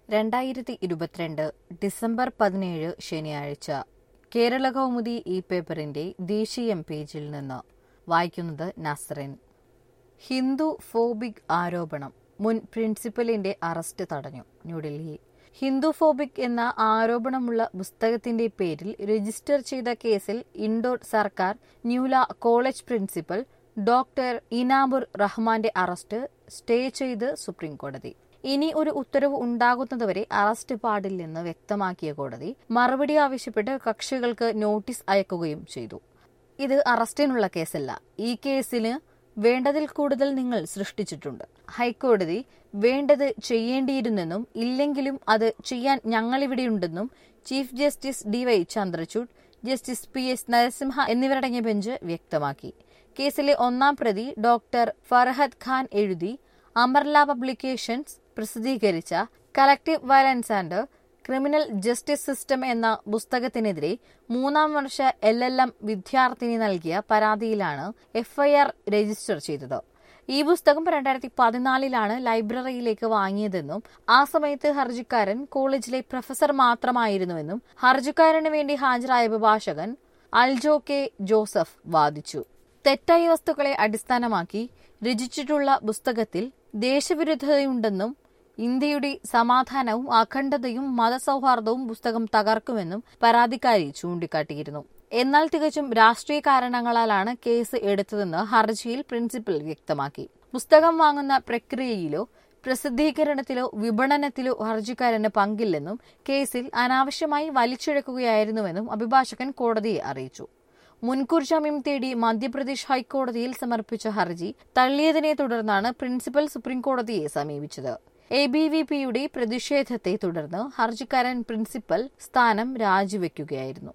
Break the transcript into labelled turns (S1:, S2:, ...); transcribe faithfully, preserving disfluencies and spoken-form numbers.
S1: രണ്ടായിരത്തി ഇരുപത്തിരണ്ട് ഡിസംബർ പതിനേഴ് ശനിയാഴ്ച കേരള കൗമുദി ഈ പേപ്പറിന്റെ ദേശീയം പേജിൽ നിന്ന് വായിക്കുന്നത് നസ്റിൻ. ഹിന്ദു ഫോബിക് ആരോപണം, മുൻ പ്രിൻസിപ്പലിന്റെ അറസ്റ്റ് തടഞ്ഞു. ന്യൂഡൽഹി. ഹിന്ദു ഫോബിക് എന്ന ആരോപണമുള്ള പുസ്തകത്തിന്റെ പേരിൽ രജിസ്റ്റർ ചെയ്ത കേസിൽ ഇൻഡോർ സർക്കാർ new law college principal doctor Inamur റഹ്മാന്റെ അറസ്റ്റ് സ്റ്റേ ചെയ്ത് സുപ്രീംകോടതി. ഇനി ഒരു ഉത്തരവ് ഉണ്ടാകുന്നതുവരെ അറസ്റ്റ് പാടില്ലെന്ന് വ്യക്തമാക്കിയ കോടതി മറുപടി ആവശ്യപ്പെട്ട് കക്ഷികൾക്ക് നോട്ടീസ് അയക്കുകയും ചെയ്തു. ഇത് അറസ്റ്റിനുള്ള കേസല്ല. ഈ കേസിന് വേണ്ടതിൽ കൂടുതൽ നിങ്ങൾ സൃഷ്ടിച്ചിട്ടുണ്ട്. ഹൈക്കോടതി വേണ്ടത് ചെയ്യേണ്ടിയിരുന്നെന്നും ഇല്ലെങ്കിലും അത് ചെയ്യാൻ ഞങ്ങളിവിടെയുണ്ടെന്നും chief justice D Y Chandrachud, justice P S Narasimha എന്നിവരടങ്ങിയ ബെഞ്ച് വ്യക്തമാക്കി. കേസിലെ ഒന്നാം പ്രതി ഡോക്ടർ ഫർഹദ് ഖാൻ എഴുതി അമർല പബ്ലിക്കേഷൻസ് പ്രസിദ്ധീകരിച്ച collective violence and criminal justice system എന്ന പുസ്തകത്തിനെതിരെ മൂന്നാം വർഷ എൽ എൽ എം വിദ്യാർത്ഥിനി നൽകിയ പരാതിയിലാണ് എഫ്ഐആർ രജിസ്റ്റർ ചെയ്തത്. ഈ പുസ്തകം രണ്ടായിരത്തി പതിനാലിലാണ് ലൈബ്രറിയിലേക്ക് വാങ്ങിയതെന്നും ആ സമയത്ത് ഹർജിക്കാരൻ കോളേജിലെ പ്രൊഫസർ മാത്രമായിരുന്നുവെന്നും ഹർജിക്കാരന് വേണ്ടി ഹാജരായ അഭിഭാഷകൻ അൽജോ കെ ജോസഫ് വാദിച്ചു. തെറ്റായ വസ്തുക്കളെ അടിസ്ഥാനമാക്കി രചിച്ചിട്ടുള്ള പുസ്തകത്തിൽ ദേശവിരുദ്ധതയുണ്ടെന്നും ഇന്ത്യയുടെ സമാധാനവും അഖണ്ഡതയും മതസൗഹാർദ്ദവും പുസ്തകം തകർക്കുമെന്നും പരാതിക്കാരി ചൂണ്ടിക്കാട്ടിയിരുന്നു. എന്നാൽ തികച്ചും രാഷ്ട്രീയ കാരണങ്ങളാലാണ് കേസ് എടുത്തതെന്ന് ഹർജിയിൽ പ്രിൻസിപ്പൽ വ്യക്തമാക്കി. പുസ്തകം വാങ്ങുന്ന പ്രക്രിയയിലോ പ്രസിദ്ധീകരണത്തിലോ വിപണനത്തിലോ ഹർജിക്കാരന് പങ്കില്ലെന്നും കേസിൽ അനാവശ്യമായി വലിച്ചിഴക്കുകയായിരുന്നുവെന്നും അഭിഭാഷകൻ കോടതിയെ അറിയിച്ചു. മുൻകൂർ ജാമ്യം തേടി മധ്യപ്രദേശ് ഹൈക്കോടതിയിൽ സമർപ്പിച്ച ഹർജി തള്ളിയതിനെ തുടർന്നാണ് പ്രിൻസിപ്പൽ സുപ്രീംകോടതിയെ സമീപിച്ചത്. എ ബി വി പിയുടെ പ്രതിഷേധത്തെ തുടർന്ന് ഹർജിക്കാരൻ പ്രിൻസിപ്പൽ സ്ഥാനം രാജിവെക്കുകയായിരുന്നു.